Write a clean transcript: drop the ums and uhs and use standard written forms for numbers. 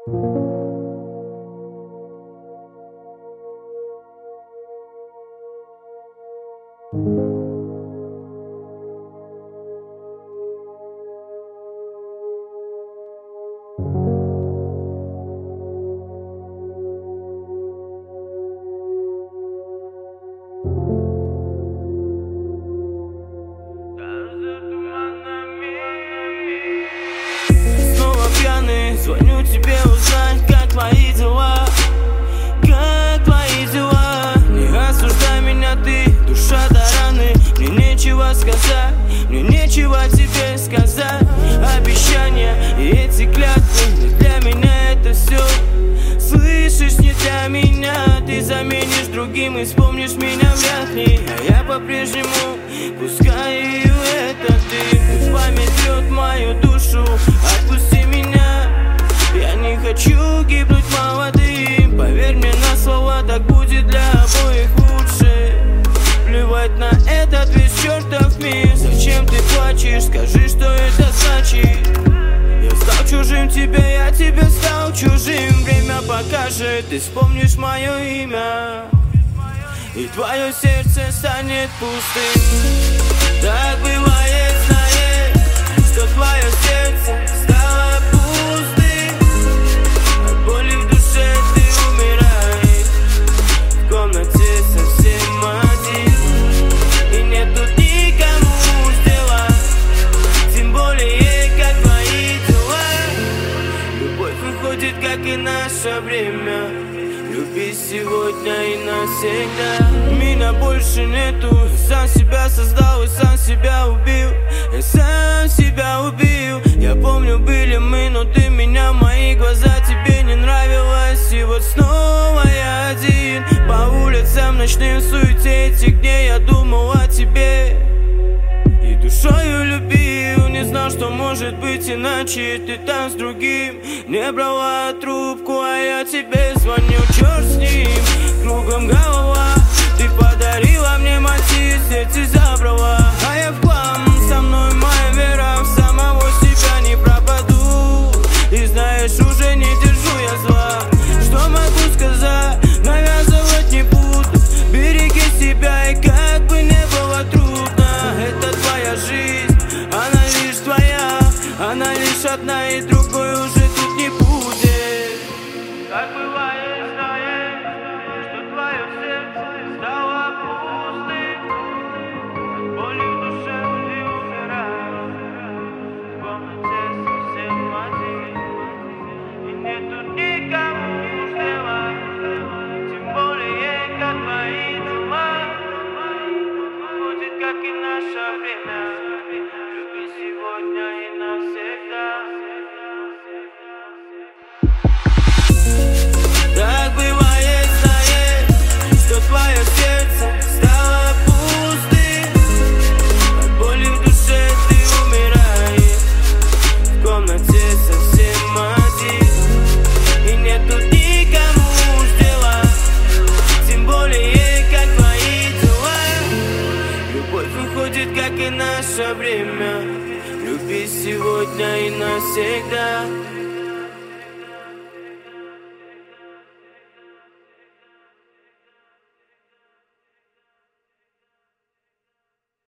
Снова пьяный, звоню тебе узнать, как твои дела. Как твои дела? Не осуждай меня ты, душа до раны. Мне нечего сказать, мне нечего тебе сказать. Обещания и эти клятвы не для меня это все. Слышишь, не для меня. Ты заменишь другим и вспомнишь меня вряд ли. А я по-прежнему пускаю это ты. Память бьет мою душу, отпусти меня. Я не хочу гибнуть молодым. Поверь мне на слово, так будет для обоих лучше. Плевать на этот весь чертов мир. Зачем ты плачешь? Скажи, что это значит. Я стал чужим тебе, я тебе стал чужим. Время покажет, ты вспомнишь мое имя, и твое сердце станет пустым. Так бывает, знаешь, что твое сердце стало пустым. От боли в душе ты умираешь, в комнате совсем один, и нет тут никому дела, тем более как твои дела. Любовь уходит, как и наше время. Люби сегодня и навсегда. Меня больше нету. Сам себя создал и сам себя убил. Я сам себя убил. Я помню, были мы, но ты меня, мои глаза тебе не нравилось. И вот снова я один по улицам ночным, в суете этих дней я думал о тебе и душою любил. Не знал, что может быть иначе. Ты там с другим не брала трубку, а я тебе звоню. Черт с ним, кругом голова. Ты подарила мне мотив, сердце забрала, а я в хлам. Со мной моя вера в самого себя, не пропаду. И знаешь, уже не держу я зла. Что могу сказать, навязывать не буду. Береги себя, и как бы не было трудно. Это твоя жизнь, она лишь твоя. Она лишь одна, и другой уже тут не будет. Как бывает, знаешь, что твое сердце стало пустым. От боли в душе ты умираешь, в комнате совсем один, и нет тут никому дела, тем более как твои дела. Будет, как и наше время. Люби сегодня и навсегда. Так бывает, знаешь, что твое сердце стало пустым. От боли в душе ты умираешь, в комнате совсем один, и нет тут никому дела, тем более как твои дела. Любовь уходит, как и наше время. Люби сегодня и навсегда.